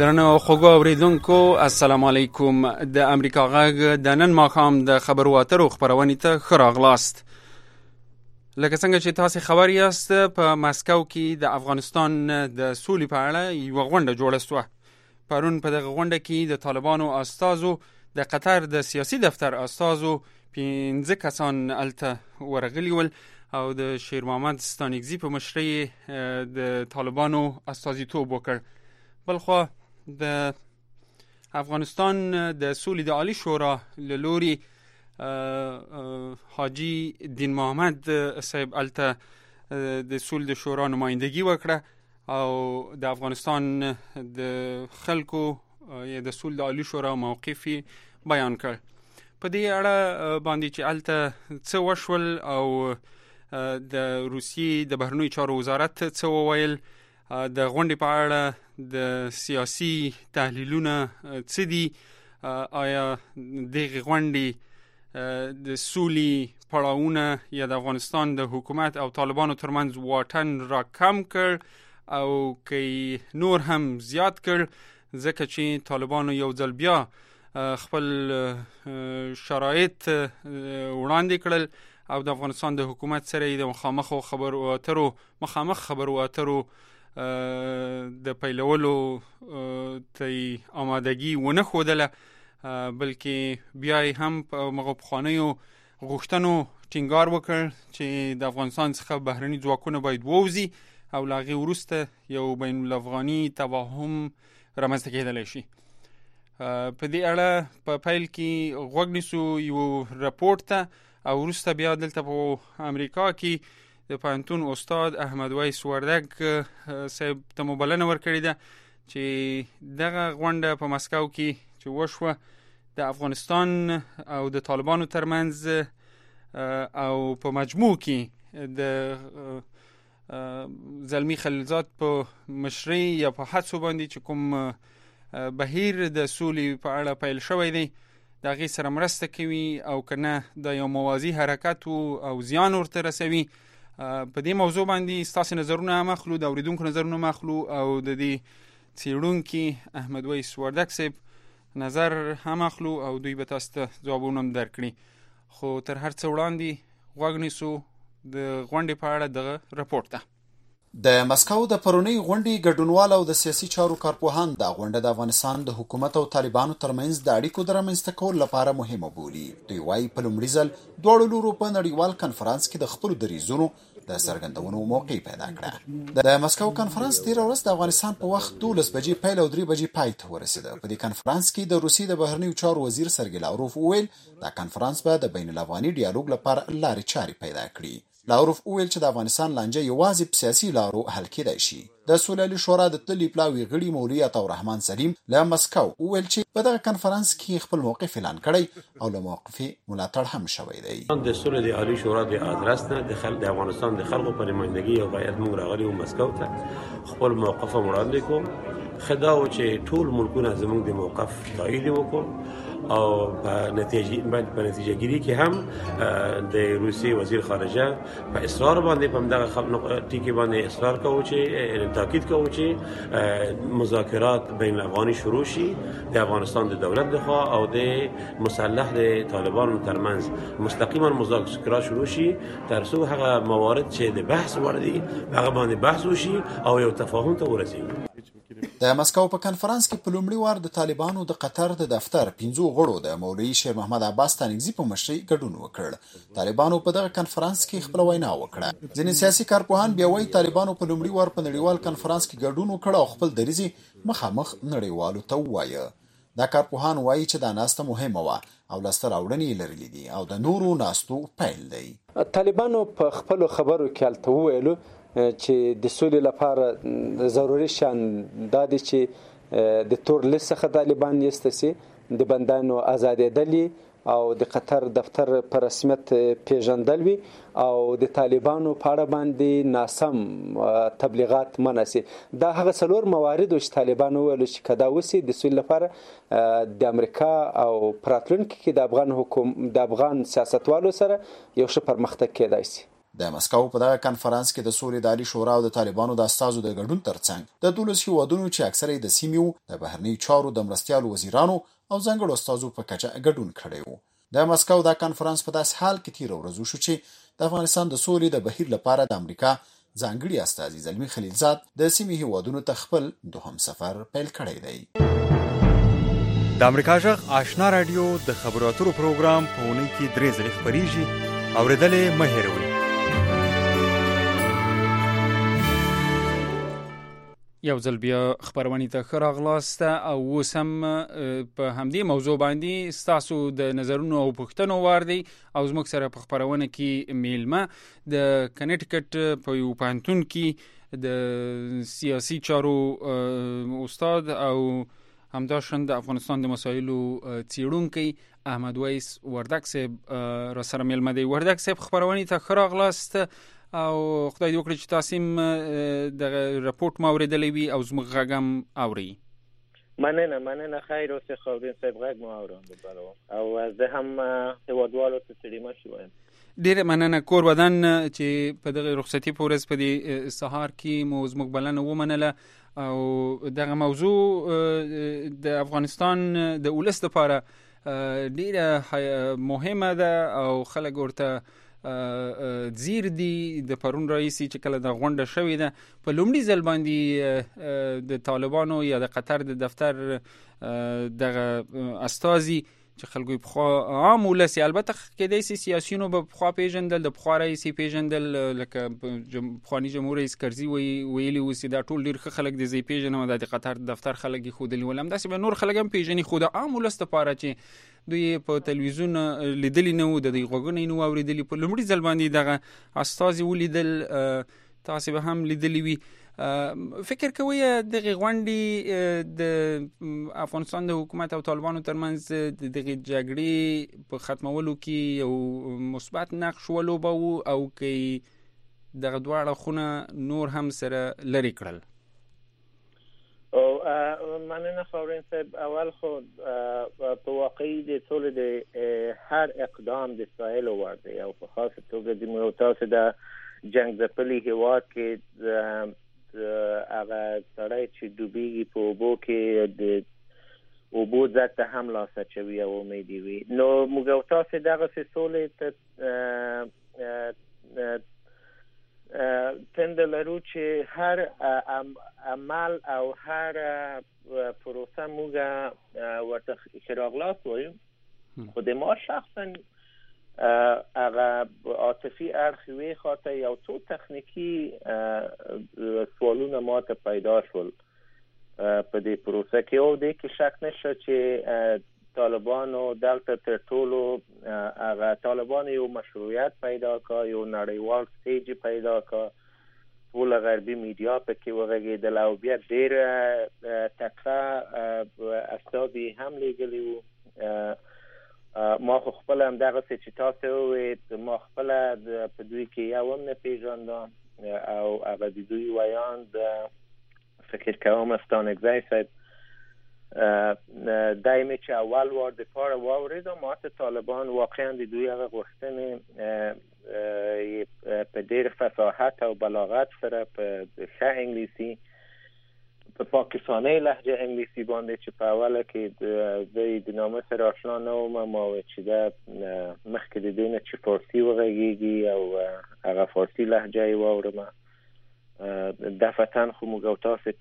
درنو خوږو اوریدونکو السلام علیکم. د امریکا غږ د نن ماښام د خبرو اترو خپرونې ته ښه راغلاست. لکه څنګه چې تاسو خبر یاست، په مسکو کې د افغانستان د سولې په اړه یوه غونډه جوړه شوه. پرون په دغه غونډه کې د طالبانو استازو، د قطر د سیاسي دفتر استازو 15 کسان هلته ورغلي ول او د شیر محمد ستانکزي په مشرۍ د طالبانو استازیتوب وکړ. بلخوا د افغانستان د سولې د عالی شورا له لوري حاجی دین محمد صاحب هلته د سولې د شورا نمایندګي وکړه او د افغانستان د خلکو یا د سولې د عالی شورا موقف بیان کړ. په دې اړه باندې چې هلته څه وشول او د روسیې د بهرنیو چارو وزارت څه وویل، د غونډې په اړه د سیاسي تحلیلونه څه دي، آیا دغه غونډې د سولې پړاوونه یا د افغانستان د حکومت او طالبانو ترمنځ واټن را کم کړ او که نور هم زیات کړ، ځکه چې طالبانو یو ځل بیا خپل شرایط وړاندې کړل او د افغانستان د حکومت سره د مخامخ خبرو اترو د پیلولو ته آمادګي ونه ښودله، بلکې بیا هم په هغو پخوانیو غوښتنو ټینګار وکړ چې د افغانستان څخه بهرني ځواکونه باید ووځي او له هغې وروسته یو بین الافغاني تفاهم رامنځته کېدلی شي. په دې اړه په پیل کې غوږ نیسو یو رپورټ ته او وروسته بیا دلته په امریکا کې د پوهنتون استاد احمد ویس وردګ صاحب ته مو بلنه ورکړې ده چې دغه غونډه په مسکو کې چې وشوه د افغانستان او د طالبانو ترمنځ او په مجموع کې د زلمی خلیلزاد په مشرۍ یا په هڅو باندې چې کوم بهیر د سولې په اړه پیل شوی دی د هغې سره مرسته کوي او که نه دا یو موازي حرکت او زیان ورته رسوي. په دې موضوع باندې ستاسو نظرونه هم اخلو، د اوریدونکو نظرونه هم اخلو او د دې څېړونکي احمد ویس وردګ صاحب نظر هم اخلو او دوی به تاسو ته ځوابونه هم درکړي. خو تر هر څه وړاندې غوږ نیسو د غونډې په اړه دغه رپورټ ته. د مسکو د پرونی غونډې ګډونوال او د سیاسي چارو کارپوهان دا غونډه د افغانستان د حکومت او طالبانو ترمنځ د اړیکو د رامنځته کولو لپاره مهمه بولي. دوی وايي په لومړي ځل دواړو لورو په نړیوال کنفرانس کې د خپلو دریځونو د څرګندونو موقع پیدا کړه. د مسکو کنفرانس تېره ورځ د افغانستان په وخت 12 بجې پیل او 3 بجې پای ته ورسېده. په دې کنفرانس کې د روسیې د بهرنیو چارو وزیر سرګی لاوروف وویل دا کنفرانس به د بین الافغاني ډیالوګ لپاره لارې چارې پیدا کړي. لاوروف وویل چې د افغانستان لانجه یوازې په سیاسي لارو حل کېدای شي. د سولې شورا د تللي پلاوي غړي مولوي عطاالرحمن سلیم له مسکو وویل چې په دغه کنفرانس کې خپل موقف اعلان کړی او له موقف ملاتړ هم شوی دی. د سولې د عالی شورا د ادرس نه د افغانستان د خلکو پر نمائندګي او غیرت موږ راغلي او مسکو ته خپل موقف وړاندې کوم. خدا و چې ټول ملکونه زموږ د موقف تایید وکړو او په نتیجه گیری کې هم د روسي وزیر خارجه په اصرار باندې په دغه ټکی باندې اصرار کوي چې تاکید کوي چې مذاکرات بین الافغاني شروع شي د افغانستان د دولت لخوا او د مسلح د طالبانو ترمنځ مستقیما مذاکرات شروع شي تر څو هغه موارد چې د بحث وړ دي هغه باندې بحث وشي او یو تفاهم ته ورسیږي. د مسکو په کنفرانس کې په لومړي وار د طالبانو د قطر د دفتر 15 غړو د مولوي شیر محمد عباس ستانکزي په مشرۍ ګډون وکړ. طالبانو په دغه کنفرانس کې خپل وینا وکړه. ځینې سیاسي کارپوهان بیا وایي طالبانو په لومړي وار په نړیوال کنفرانس کې ګډون وکړ او خپل دریځ مخامخ نړیوالو ته ووایه. دا کارپوهان وایي چې دا ناسته مهمه وه او لاسته راوړنې لرلې دي او د نورو ناستو پیل دی. طالبانو په خپل خبرو کې هلته وویلو چې د سولې لپاره ضروري شان دا دی چې د تور لیست څخه طالبان ایسته سي، د بندیانو ازادېدل او د قطر دفتر په رسمیت پیژندل وي او د طالبانو په اړه باندې ناسم تبلیغات منع سي. دا هغه څلور موارد چې طالبان وویل چې کدا وسی د سولې لپاره د امریکا او پراتلونکو کې د افغان سیاستوالو سره یو ښه پرمختګ کېدای شي. د مسکو په دغه کنفرانس کې د سولې د عالی شورا او د طالبانو د استازو د ګډون ترڅنګ د 12 هیوادونو چې اکثره د سیمې د بهرنی چارو د مرستیالو وزیرانو او ځانګړو استازو په کچه ګډون کړی و. د مسکو د کنفرانس په داس حال کې تیر ورځو شو چې د افغانستان د سولې د بهیر لپاره د امریکا ځانګړي استازي زلمی خلیلزاد د سیمې هیوادونو ته خپل دوهم سفر پیل کړی دی. د امریکا جغ آشنا رادیو د خبرو اترو پروګرام په اونۍ کې 3 ځله خبريږي. اوریدلې مه هېروئ. یو ځل بیا خبرونه ته ښه راغلاست او اوس هم په همدې موضوع باندې ستاسو د نظرونو او پوښتنو وار دی او زموږ سره په خبرونه کې میلمه د کنیټیکټ په یو پوهنتون کې د سیاسي چارو استاد او همداشان د افغانستان د مسایلو څیړونکی احمد ویس وردک صاحب را سره میلمه دی. وردک صاحب خبرونه ته ښه راغلاست او خدای دې وکړي چې تاسو د راپورټ ما اوریدلې وي او زموږ غږ هم اوري. مننه خیر اوسه خاورین صاحب غږ مو اوریدل او زه هم هیوادوالو ته سلام وایم. ډېر مننه کور ودان چې په دغه رخصتي په ورځ په دې سهار کې مو زموږ بلنه ومنله او دغه موضوع د افغانستان د ولس لپاره ډېره مهمه ده او خلک ورته زیر دی. د پرون رئیسی چې کله د غونډه شوې ده په لومړي ځل باندې د طالبانو یا د قطر د دفتر دغه استازي چې خلکو په خوا عام ولسی البته کې د سیاسيونو په خوا پیژندل د بخوا رئیسی پیژندل لکه بخوانی جمهور رئیس کرزي ویلي وسی دا ټول ډیر خلک د زی پیژنم د قطر دفتر خلک خودلی ولم داسې به نور خلک هم پیژني خو د عام ولس لپاره چې دوی په تلویزیون لیدلی نه و د غوګونې نو اوریدلی په لومړي ځل باندې دغه استازي ولیدل تاسو به هم لیدلی وي. فکر کوي د غونډې د افغانستان د حکومت او طالبانو ترمنځ د جګړې په ختمولو کې یو مثبت نقش ولوباو او کې دغه دواړه خونه نور هم سره لري کړل؟ او مننه خاورین صاحب. اول خود په واقعي د ټول د هر اقدام د ساحل ورده او په خاص توګه د موتاس د جنگ ځپلي هیواد کې هغه سړی چې دوبېږي په اوبو کې د اوبو ځای ته هم لاس اچوي او امیدي وي. نو موږ تاسو دغه سولې ته تند لرو چې هر عمل او هر پروسه موږ ورته خراغلاس وایو خو د ما شخصا هغه عاطفي اړخ وی خاطر یو څو تخنیکی سوالونه ماته پیدا شول په دې پروسه کې او د کې شک نشته چې طالبانو دلته تر ټولو هغه طالبان یو مشروعیت پیدا کړ یو نړیوال سټیج پیدا کړ ټول غربي میډیا پکې وغږېدل او بیا ډېر تکړه استازي هم لېږلي وو. ما خپل هم دغه چې تاسو وې ما خپل په دوی کې یو هم نه پیژاندم او هغه د دوی ویاند فکر کوم استانګزی صاحب دایمه چې اول وار د پاره واوریدم ماته طالبان واقعا د دوی هغه غوښتنې په ډېر فصاحت او بلاغت سره په ښه انګلیسي په پاکستاني لهجه انګلیسي باندې چې په اوله کې د نامه سره آشنا نه وم ما چې دا مخکې د دې نه چې فارسي وغږیږي او هغه فارسي لهجه یې واورم دفتن خو موږ تاسو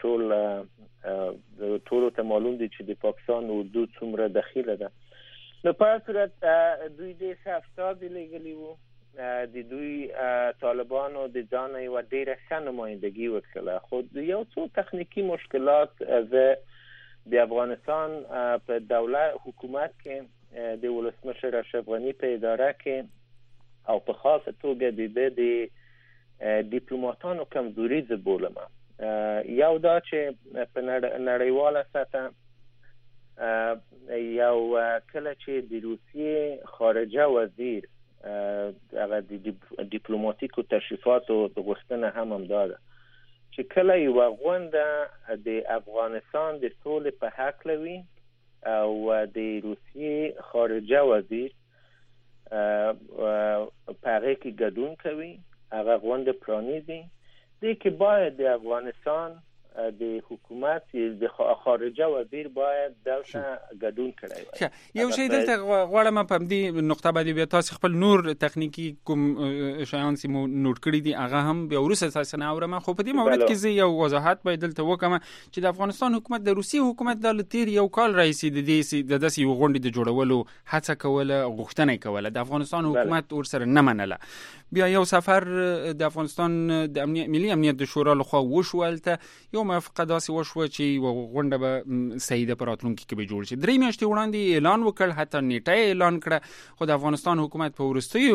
ټول ته معلوم دي چې د پاکستان اردو څومره دخیله ده. نو په صورت دوی د استاد لګلی وو د دوی طالبانو د ځان یو ډیره ښه نمایندګي وکړه خو یو څو تخنیکی مشکلات د افغانستان په دولت حکومت کې د ولسمشر اشرف غنی په اداره کې او په خاصه توګه د دیپلوماتانو کمزوري زبولم یو دا چې په نړیواله سطح یو کله چې د روسیې خارجه وزیر هغه د دیپلوماتیکو تشریفاتو د غوښتنه هم داده چې کله یو غونډه د افغانستان د سولې په حق لوي او د روسیې خارجه وزیر په هغه کې ګډون کوي هغه غونډه پرانیزي دی کې باید د افغانستان د حکومت د خارجه وزیر باید دلته ګډون کړی وي. یو شی دلته غواړم په دې نقطه باندې بیا تاسو خپل نور تخنیکی کوم شیان سیمو نوٹ کړی دي هغه هم بیا ورسره تاسو نه اورم. خو په دې مورد کې زه یو وضاحت باید دلته وکم چې د افغانستان حکومت د روسي حکومت د تیر یو کال رئیس د داسې یو غونډې د جوړولو هڅه کوله، غوښتنه کوله، د افغانستان حکومت ورسره نه منله. بیا یو سفر د افغانستان د ملي امنیت د شورا لخوا وشولته، یو موافقه داسې وشوه چې غونډه به سیده په راتلونکي کې به جوړ شي. 3 میاشتې وړاندې اعلان وکړ، حتی نیټه اعلان کړه، خو د افغانستان حکومت په وروستیو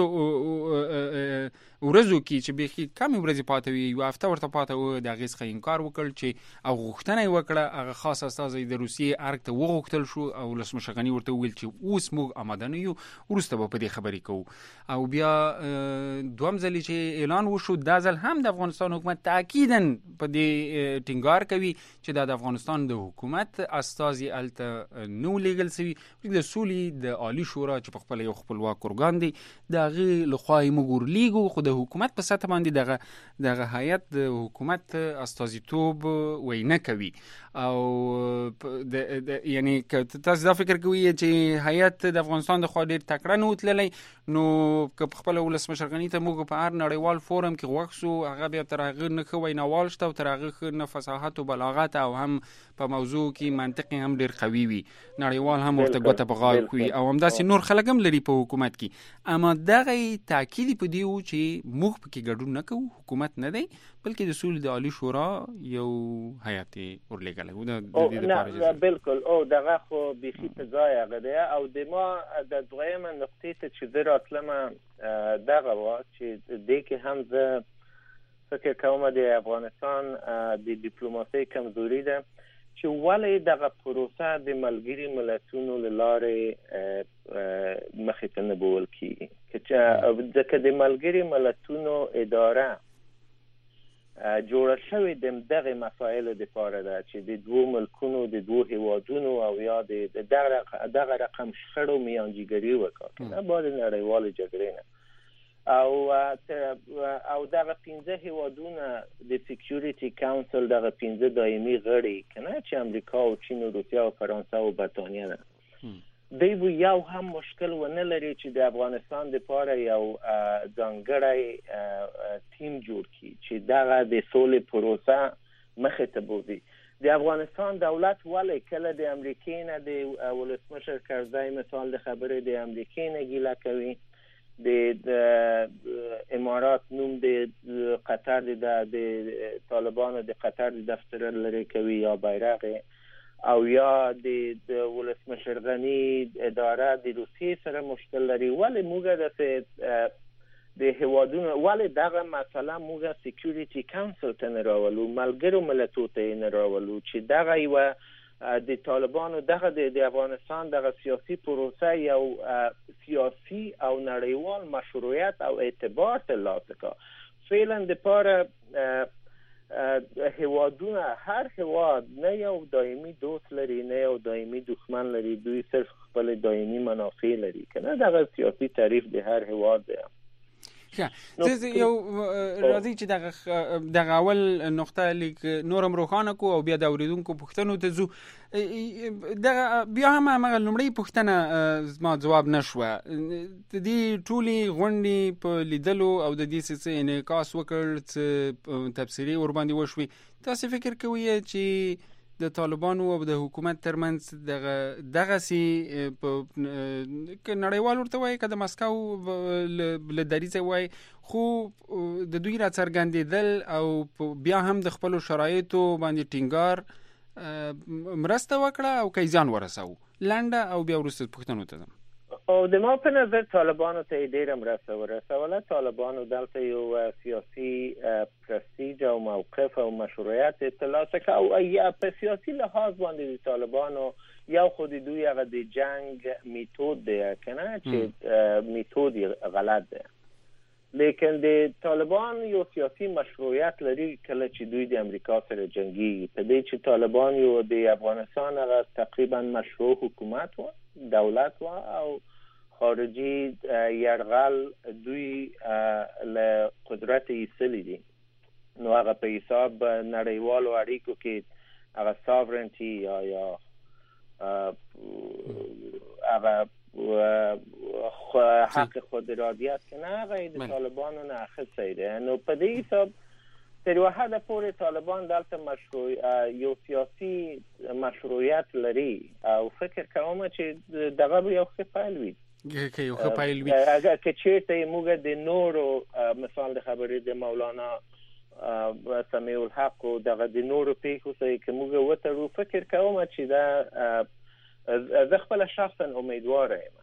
ورځو کې چې بیخي کمې ورځې پاتې وي، یو هفته ورته پاتې و، د هغې څخه انکار وکړ چې او غوښتنه یې وکړه هغه خاص استازی د روسیې ارګ ته وغوښتل شو او ولسمشر غني ورته وویل چې اوس موږ آماده نه یو، وروسته به په دې خبرې کوو. او بیا دوم ځل چې اعلان وشو، دا ځل هم د افغانستان حکومت تاکیداً په دې ټینګار کوي چې دا د افغانستان د حکومت استازي هلته نه لیږل سوي، د سولې د عالي شورا چې په خپله یو خپلواک ارګان دی د هغې لخوا یې موږ ورلیږو، خو د حکومت په سطح باندې دغه هیئت د حکومت استازیتوب وینا کوي. او یعنی که تاسو دا فکر کوئ چې هیئت د افغانستان د خوا ډېر تکړه نه وتللی، نو که په خپله ولسمشر غني ته موږ په هر نړیوال فورم کې غوږ شو، هغه بیا تر هغه نه ښه ویناوال شته او تر هغه ښه نه فصاحت او بلاغت او هم په موضوع کې منطقي هم ډېر قوي وي، نړیوال هم ورته ګوته په غاړه کوي او همداسې نور خلک هم لري په حکومت کې. اما دغه تاکید په دې و چې موږ پکې ګډون نه کوو، حکومت نه دی بلکې د سولې د عالي شورا یو هیئت ورلېږلی. نه بالکل او دغه خو بیخي په ځای هغه دی. او د ما د دویمه نقطې ته چې زه راتلمه دغه وه چې دې کې هم زه فکر کوم د افغانستان د ډیپلوماسۍ کمزوري ده چې ولې دغه پروسه د ملګري ملتونو له لارې مخې ته نه بیول کېږي. ځکه د ملګري ملتونو اداره جوړه شوې د دغه مسایلو دپاره ده چې د دوو ملکونو د دوو هیوادونو او یا د دغه رقم شخړو میانجیګري وکړي نه بعد نړیوالې جګړې نه. او دغه 15 هیوادونه د سکیوریټي کاونسل دغه 15 دایمي غړي کنه چې امریکا او چین او روسیه او فرانسه او برتانیه ده، دوی یو هم مشکل ونه لري چې د افغانستان لپاره یو ځانګړی ټیم جوړ کړي چې دغه د سولې پروسه مخې ته بوځي. د افغانستان دولت ولې کله د امریکې نه د ولسمشر کرزی مثال د خبرې د امریکې نه ګیله کوي، د امارات نوم د قطر د طالبانو د قطر د دفتر لري کوي یا بیرغ، او یا د ولسمشر غني اداره د روسیې سره مشکل لري. ولې موږ د هیوادونو ولې دغه مسله موږ سکیوریټي کاونسل ته نه راولو، ملګرو ملتونو ته نه راولو چې دغه یوه د طالبانو دغه د افغانستان دغه سیاسي پروسه یو سیاسي او نړیوال مشروعیت او اعتبار ترلاسه کړه. فعلا دپاره هیوادونه هر هیواد نه یو دایمي دوست لري نه یو دایمي دښمن لري، دوی صرف خپل دایمي منافع لري کنه. دغه سیاسي تعریف د هر هیواد دی. زه یو راځي چې دغه اول نقطه لیک نورم روښانه کو او بیا د اوریدونکو پوښتنو ته ځو. بیا هم هغه لومړی پوښتنه زما ځواب نشوه، د دې ټولې غونډې په لیدلو او د دې څه انعکاس وکړ څه تبصرې ورباندې وشوې. تاسو فکر کوئ چې د طالبانو او د حکومت ترمنځ دغه سي نړیوال ورته وایي که د مسکو له دریځه وایي، خو د دوی را څرګندېدل او بیا هم د خپلو شرایطو باندې ټینګار مرسته وکړه او که زیان ورسوه؟ لنډه او بیا وروسته پوښتنو ته ځم. او د ما په نظر طالبانو ته ډېره مرسته ورسوله. طالبانو دلته یو سیاسي پرستیج او موقف او مشروعیت ترلاسه کړ او یا په سیاسي لحاظ باندې د طالبانو یو خو د دوی هغه د جنگ میتود دی کنه چې میتود غلط دی، لیکن د طالبان یو سیاسي مشروعیت لري کله چې دوی د امریکا سره جنگي. په دې چې طالبان یو د افغانستان هغه تقریبا مشروع حکومت و، دولت و، او خارجي يرغل دوی له قدرت ایستلی دي. نو هغه په حساب نړیوالو اړیکو کې هغه ساورنټي یا هغه حق خود ارادیت که نه هغه د طالبانو نه اخیستی دی. نو په دې حساب تر یوه حده پورې طالبان دلته یو سیاسي مشروعیت لري او فکر کوم چې دغه به یو ښه پیل وي که چېرته موږ د نورو مثال د خبرې د مولانا سمیع الحق او دغه د نورو پیښو سره که موږ وتړو فکر کوم چې دا زه خپله شخصا امیدواره یم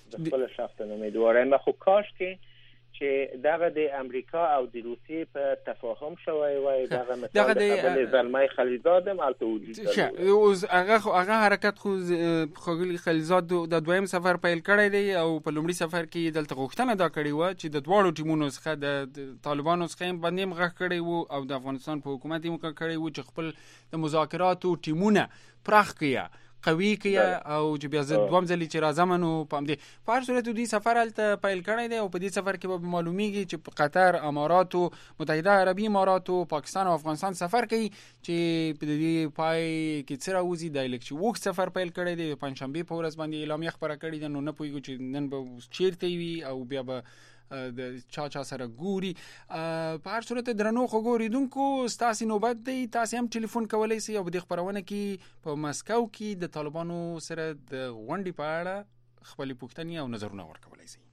خو کاش چې دغه د امریکا او د روسیې په تفاهم شوی وای دغه مثال د زلمه خلیزاد هم هلته وجود درلود. هغه حرکت خو ښاغلي خلیزاد د دویم سفر پیل کړی دی او په لومړي سفر کې دلته غوښتنه دا کړې وه چې د دواړو ټیمونو څخه د طالبانو څخه هم باندې غږ کړی و او د افغانستان په حکومت هم کړی و چې خپل د مذاکراتو ټیمونه پراخ کړي قوي کړي او چې بیا زه دوم ځلې چې راځم نو په همدې په هر صورت دوی سفر هلته پیل کړی دی او په دې سفر کې به معلومیږي چې په قطر، اماراتو متحده عربي اماراتو، پاکستان او افغانستان سفر کوي چې په دې پای کې څه راوځي. دا لکه چې وخت سفر پیل کړی دی پنجشنبې په ورځ باندې اعلامیه خپره کړې ده. نو نه پوهېږو چې نن به چیرته وي او بیا به د چا سره ګوري. په هر صورت درنو خو ګوریدونکو ستاسې نوبت دی، تاسې هم ټلیفون کولی سئ او په دې خپرونه کې په مسکو کې د طالبانو سره د غونډې په اړه خپلې پوښتنې او نظرونه ورکولی سئ.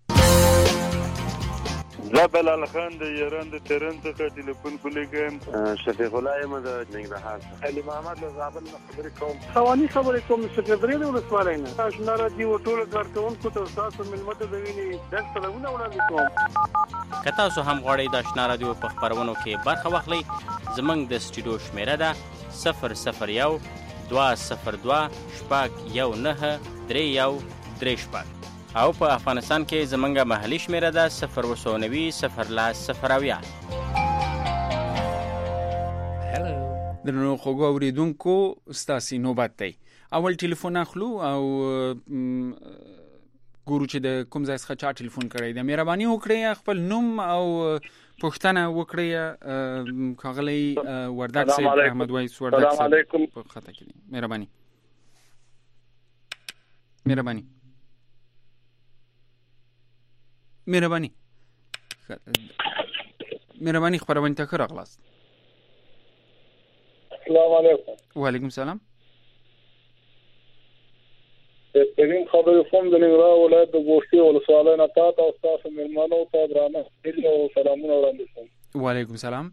زه بلال خان د ایران د تهران څخه ټلیفون کولیږم. شفیق الله یم د ننګرهار څخه. علي محمد له زابل نه خبرې کوم. خواني خبرې کوم سکرټري د ولسوالۍ نه. آشنا راډیو ټولو کارکوونکو ته تاسو ملمت د ویني ډېر سلامونه وړاندې کوم. که تاسو هم غواړئ د آشنا راډیو په خپرونو کې برخه واخلئ زموږ د سټوډیو شمیره ده 001 202 619 او په افغانستان کې زمونږ محلي شمیره ده 090 درنو خوږو اوریدونکو ستاسې نوبت دی. اول ټلیفون اخلو او ګورو چې د کوم ځای څخه چا ټلیفون کړی دی. مهرباني وکړئ خپل نوم او پوښتنه وکړئ. ښاغلی وردګ صاحب احمد وایس وردګ صاحب په خطه کې دی. مهرباني خبرونه ته راغلاست. السلام علیکم. وعلیکم السلام. ترین خبرې کوم د ننګرهار ولایت د ګوشتي ولسوالۍ نه تاسو او تاسو مېلمنو ته درانه او سلامونه وړاندې کوم. وعلیکم السلام.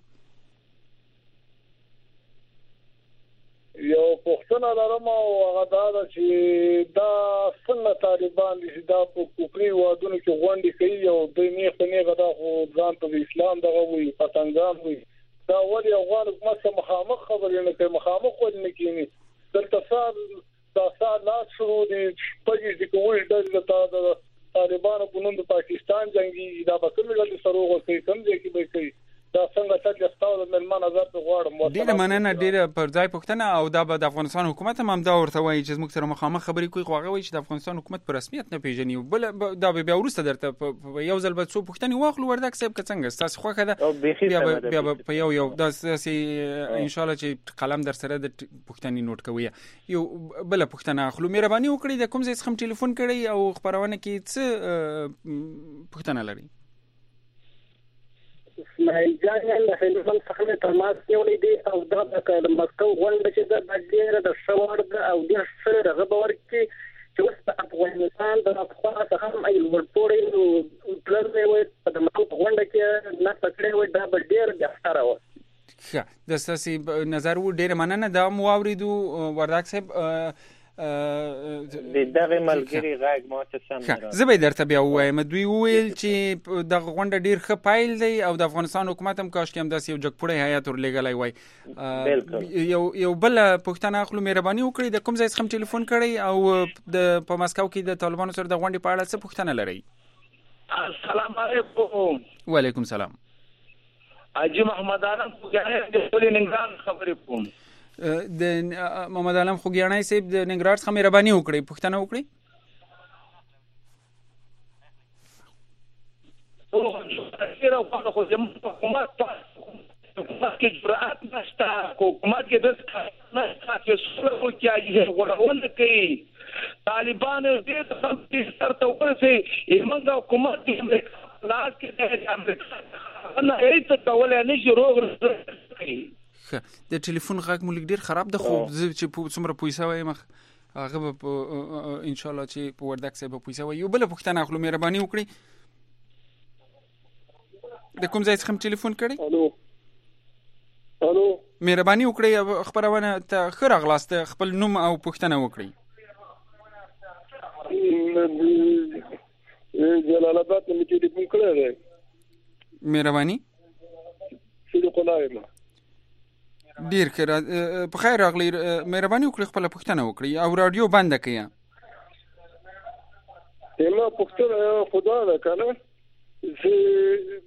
یو پوښتنه لرم او هغه دا ده چې دا څنګه طالبان دي چې دا په کوپري وادونو کې غونډې کوي او دوی نیغه دا خو ځان ته د اسلام دغه وي پتنګان وي دا ولې افغان حکومت سره مخامخ خبرې نه کوي مخامخ ولې نه کوي دلته سال لاس شروع دي پږي چې کوی د طالبانو په نوم د پاکستان جنگي دا به کومه ډول سره وغوښتي کوم ځای کې به کوي دا څنګه چې تاسو د ملمان نظر ته غواړم. ډیره مننه ډیره پر ځای پوښتنه او دا به د افغانستان حکومت هم دا ورته وایي چې موږ سره مخامخ خبرې کوي خو هغه وایي چې د افغانستان حکومت په رسمیت نه پیژني. بل دا به بیا وروسته درته یو ځل به څو پوښتنې واخلو وردګ صاحب که څنګه ستاسو خوښه ده بیا په یو داسې ان شاء الله چې قلم در سره د پوښتنې نوٹ کوي. یو بل پوښتنه اخلو. مهرباني وکړئ د کوم ځای څخه ټلیفون کړئ او خبرونه کې څه پوښتنه لري؟ اسماعیل جان له هندوستان څخه تماس نیولې دي او دا د مسکو غونډه چې د ډیره د شوړ او د سره غبر کې چې اوس په افغانستان د افغان څخه هم ایل ورپورې نو پلان دی وي په مسکو غونډه کې نه پکړې وي دا به ډیر د اختاره و. ښه د تاسو نظر و ډیر مننه دا مو اوریدو وردګ صاحب د دغه ملګری غږ ما ته سم نه. زه به درته بیا ووایم دوی ویل چې د غونډه ډیر ښه پایل دی او د افغانستان حکومت هم کاش کې هم داسې یو جګپوړی هیات ورلېږلی وای. یو بل پوښتنه اخلو. مهرباني وکړئ د کوم ځای څخه ټلیفون کړئ او په مسکو کې د طالبانو سره د غونډې په اړه څه پوښتنه لرئ؟ السلام علیکم. وعلیکم السلام. حاجی محمد عالم خوګیانی د ننګرهار خبرې کوم. د محمد عالم خوګیانی صاحب د ننګرهار څخه مهرباني وکړئ پوښتنه وکړئ. ډیره وخت خو زموږ حکومت کې جرأت نشته، حکومت کې د نشته چې څوک کې غوړول کوي. طالبان دې څه ترته ورسي موږ حکومت کې لاس کې د امریکا نه هیڅ کولای نشي روغ کوي. د ټلیفون غږ مو ډیر خراب ده، خو چې څومره پیسې وایم هغه به ان شاء الله چې په وردک سره به پیسې وي. یو بل پوښتنه اخلو، مهرباني وکړئ. د کوم ځای څخه ټلیفون کړی؟ الو مهرباني وکړئ خبرونه ته ښه راغلاست، خپل نوم او پوښتنه وکړئ. جلال آباد نه ټلیفون کړی دی. مهرباني صدیق الله یم. ډیر ښه، په خیر راغلی. مهرباني وکړئ خپل پوښتنه وکړئ او رادیو بند کړئ. ما پوښتنه خدا ده کنه چې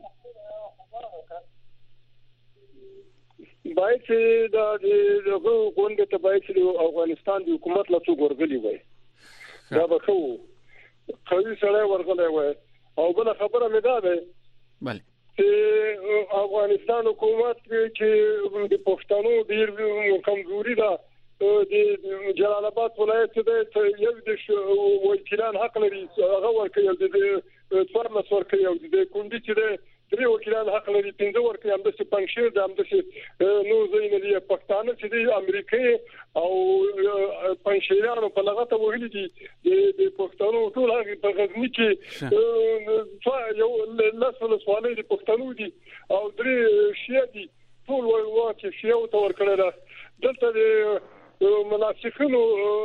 باید چې دا غونډه ته باید چې افغانستان د حکومت له څو ورغلي وای، دا به خو قوي سره ورغلي وای. او بل خبره مې ده بله چې افغانستان حکومت چې د پښتنو ډیر کمزوري ده، د جلال آباد ولایت ته یو د وکیلان حق لري هغه ورکوي، د څوارلس ورکوي، او د کونډي چې درې وکیلان حق لري 15 ورکوي. همداسې پنځشیر ده، همداسې نو ځایونه دي. پښتانه چې د امریکای او پنځشیرانو په لغته وهلي دي. د پښتنو ټول هغه په غزنی کې یو لاس ولسوالۍ د پښتنو دي او درې شیعه دي، ټول واکه شیعه ته ورکړل. دلته د مناسخینو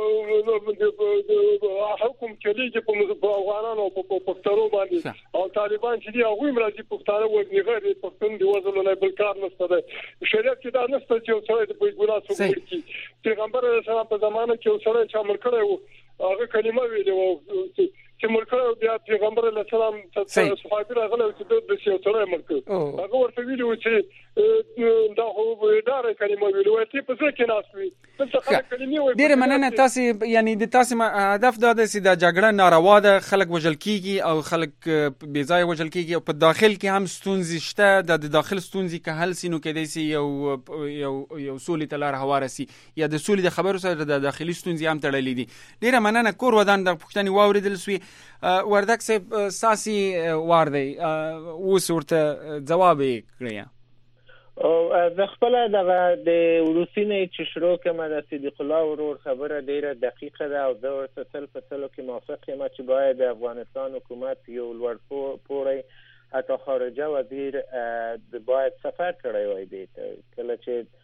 حکم چلیږي په افغانانو او په پښتنو باندې، او طالبان چې دی هغه مرادي پښتانه وګړي غیر پښتون دی وزن نه بل کار نشته ده. شریعت کې دا نشته چې څوک د ګناه څخه کوي. پیغمبر اسلام په زمانه کې څوک چې عمل کړو هغه کلمه ویلو چې مرکه بیا پیغمبر اسلام صحابي راغله چې د څه سره مرکه هغه ورته ویلو چې دا هو اداره کلمه ویلو چې په ځکه کې ناسوي ډیره مننه. تاسو یعنی د تاسو هدف دا ده چې د جګړه ناروا ده، خلک وژل کیږي او خلک بې ځای وژل کیږي، او په داخل کې هم ستونزې شته. د داخل ستونزې که حل سي نو کېدای سي یو سولې ته لار هواره سي، یا د سولې د خبرو سره د داخلي ستونزې هم تړلې دي. ډیره مننه. کور ودان د پښتني واوریدل سوی. وردک صاحب ساسي وار دی، اوس ورته جواب کړی. او د خپل دغه د روسینه چې شروع کړه د صدیق الله ورور خبره ډیره دقیقه ده، او د ورته تل په تلو کې موافق یم چې باید د افغانستان حکومت یو لوړ پوړی حتی خارجه وزیر باید سفر کړی وای دی کله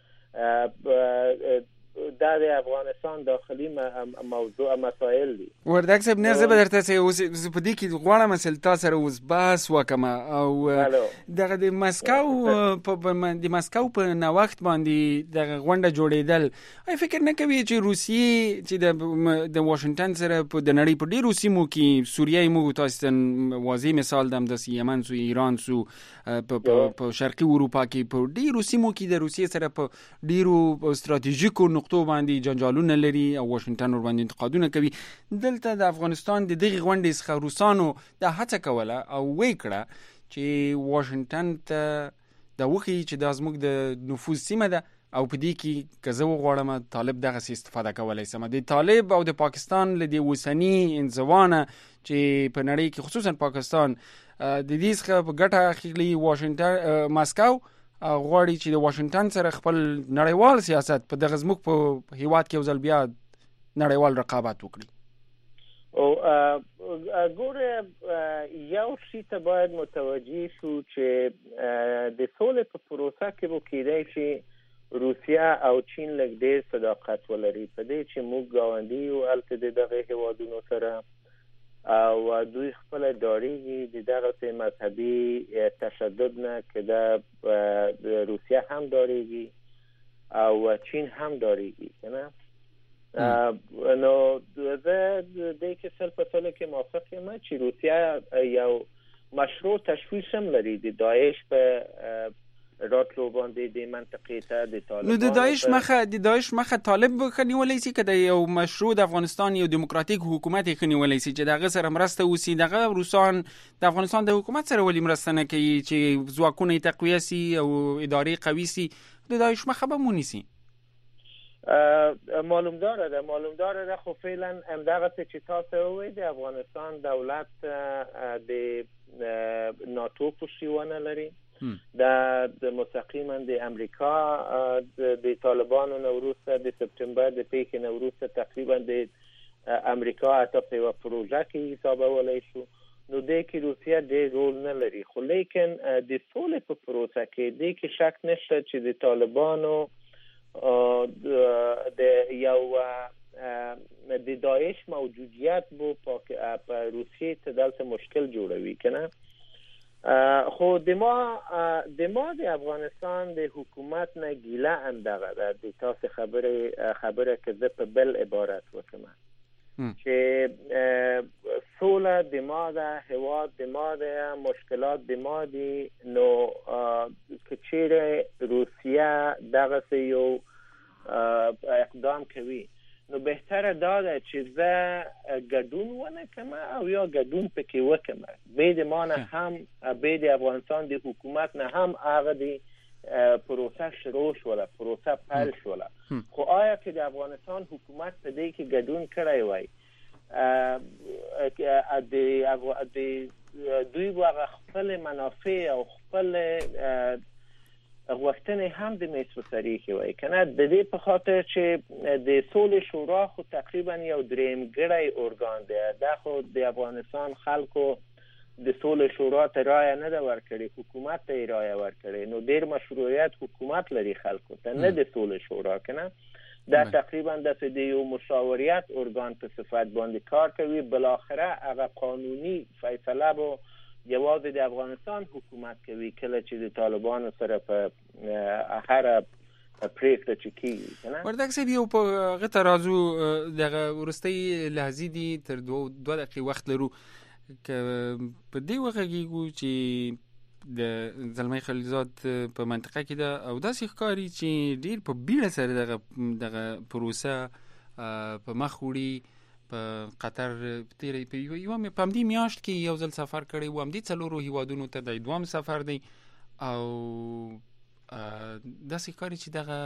چې دا د افغانستان داخلي موضوع مسائل دي. وردک صاحب نه زه به درته اوس په دې کې غواړم مثلا تاسو سره اوس بحث وکم، او دغه د مسکو په نوښت باندې دغه غونډه جوړېدل. ای فکر نه کوي چې روسیې چې د واشنگټن سره په د نړۍ په ډیرو سیمو کې، سوریه مو تاسو واضح مثال د یمن سو، ایران سو، په شرقي اروپا کې په ډیرو سیمو کې د روسیې سره په ډیرو استراتیژیکو نقطو باندې جنجالونه لري او واشنگټن ور باندې انتقادونه کوي. دلته د افغانستان د دغه غونډې څخه روسانو د هڅه کوله او وکړه چې واشنگټن ته د وخی چې د ازموږ د نفوذ سیمه ده، او په دې کې که زه وغواړم طالب دغه استفاده کولای سم. د طالب او د پاکستان له دې وسنی انزوانه چې په نړۍ کې خصوصا پاکستان د دې څخه په ګټه اخلي واشنگټن مسکو غواړي چې د واشنگټن سره خپل نړیوال سیاست په دغه زموږ په هیواد کې وزل بیا نړیوال رقابت وکړي. او ګوره یو شی ته باید متوجي شو چې د سولې په پروسه کې به کېدای شي روسیا او چین لږ ډېر صداقت ولري په دې چې موږ ګاونډي یو هلته د دغه هیوادونو سره، او دوی خپل داریږي د دغه مذهبي تشدد نه که د روسیه هم داریږي او چین هم داریږي کنه. نو زه د کې سل په سلو کې موافق یم چې روسیه یو مشروع تشویش هم لري د داعش په راتلو باندې د منطقې ته د طالبان نو د داعش مخه طالب خنیولای شي که د یو مشروع د افغانستان یو دیموکراتیک حکومت خنیولای شي چې دغه سره مرسته وسی. دغه روسان د افغانستان د حکومت سره ولی مرسته نه کوي چې ځواکونه تقویه سي او ادارې قوي سي، د داعش مخه به مونیسي. معلوم داره خو فعلا همدغه چې تاسو وایي د افغانستان دولت د ناتو پشتیوانه لري، د مستقیما د امریکا د طالبانو وروسته د سپتامبر د پیښې وروسته تقریبا د امریکا حتی په یوه پروژه کې حسابولی شو. نو دې کې روسیه ډېر رول نه لري، خو لیکن د سولې په پروسه کې دې کې شک نشته چې د طالبانو د یو د داعش موجودیت په روسیې ته دلته مشکل جوړوي کنه. خو د ما د افغانستان د حکومت نه ګیله اندغه ده د تاسو خبره که زه په بل عبارت وکم چې سوله د ما ده، هواد د ما ده، مشکلات د ما دي. نو که چیرې روسیه دغه یو اقدام کوي نو بهتره داده چې زه ګډون ونه کم او یا ګډون پکې وکم. بید ما نه هم بید افغانستان د حکومت نه هم هغه د پروسه شروع شوله، پروسه پیل شوله. خو آیا که د افغانستان حکومت په دې کې ګډون کړی وای د دوی واغه خپل منافع او خپل غوښتنې هم د میز په سر کې وای کنه. د دې په خاطر چې د سولې شورا خو تقریبا یو درېمګړی ارګان دی، دا خو د افغانستان خلکو د سولې شورا ته رایه نه ده ورکړې، حکومت ته یې رایه ورکړې. نو ډېر مشروعیت حکومت لري خلکو ته، نه د سولې شورا کنه. دا تقریبا د یو مشاوریت ارګان په صفت باندې کار کوي. بالاخره هغه قانوني فیصله به یوازې د افغانستان حکومت کوي کله چې د طالبانو سره په هر پریکړه چې کیږي کنه. وردګ صاحب یو په هغه ترازو دغه ورستۍ لحظې دي تر 2 دقیقې وخت لرو که په دې وغږیږو چې د زلمی خلیلزاد په منطقه کې ده او داسې ښکاري چې ډېر په بیړه سره دغه پروسه په مخ وړي. په قطر تیرې په یو په همدې میاشت کې یو ځل سفر کړی و، همدې 4 هیوادونو ته د دوام سفر دی او داسې ښکاري چې دغه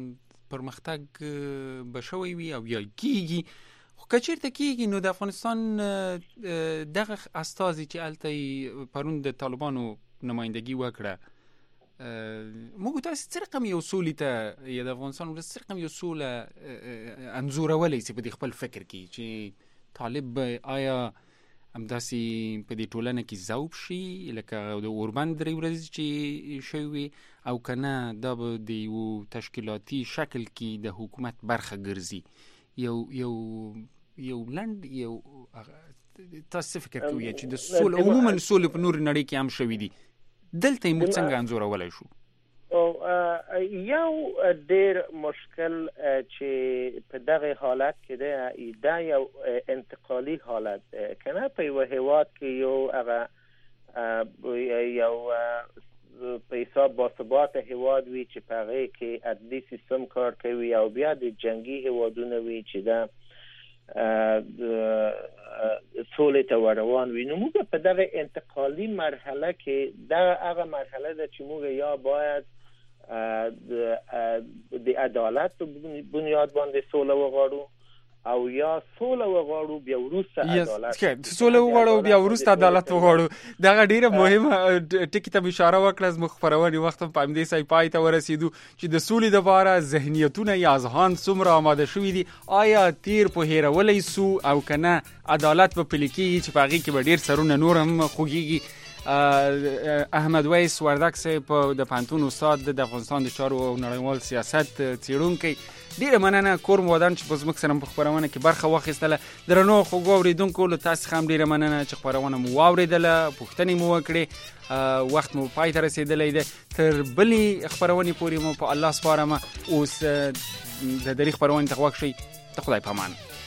پرمختګ به شوی وي او یا کیږي. خو که چېرته کیږي نو د افغانستان دغه استازي چې هلته پرون د طالبانو نمایندګي وکړه، موږ تاسو څه رقم یو سولې ته یا د افغانستان ولس څه رقم یو سوله انځورولی سي په دې خپل فکر کې چې طالب آیا همداسې په دې ټولنه کې ذوب شي لکه د اوربند 3 ورځې چې شوي او که نه دا به د یو تشکیلاتي شکل کې د حکومت برخه ګرځي. یو لنډ یو تاسو څه فکر کوئ چې د سولې عموما سولې په نور نړۍ کې هم شوي دي، دلته موږ څنګه انځورولی شو؟ یو ډېر مشکل چې په دغه حالت کې دی دا یو انتقالي حالت دی کنه. په یو هیواد کې یو په حساب باثبات هیواد وي چې په هغې کې عدلي سیستم کار کوي او بیا د جنګي هیوادونه وي چې دا سولې ته وروان وي. نو موږ په دغه انتقالي مرحله کې دا هغه مرحله ده چې موږ یا باید د عدالت په بنیاد باندې سوله وغواړو او یا سوله وغواړو بیا وروسته عدالت، سوله وغواړو بیا وروسته عدالت وغواړو. دغه ډیره مهمه ټکی ته اشاره وکړه. زموږ خپرونې وخت په همدې ځای پای ته ورسېدو چې د سولې دپاره ذهنیتونه یا اذهان څومره آماده شوي دي، آیا تیر په هېرولی سو او که نه عدالت به پلي کېږي چې په هغې کې به ډېر سرونه نور هم خوږېږي. احمد ویس وردګ صاحب د پوهنتون استاد د افغانستان د چارو او نړیوال سیاست څېړونکی، ډیره مننه کورم ودان چې په زموږ سره په خپرونه کې برخه واخیستله. درنو خوږو اورېدونکو له تاسو څخه هم ډیره مننه چې خپرونه مو واورېدله، پوښتنې مو وکړې، وخت مو پای ته رسېدلی دی. تر بلې خپرونې پورې مو په الله سپارم. اوس د درې خپرونې ته غوږ شئ. د خدای په امان.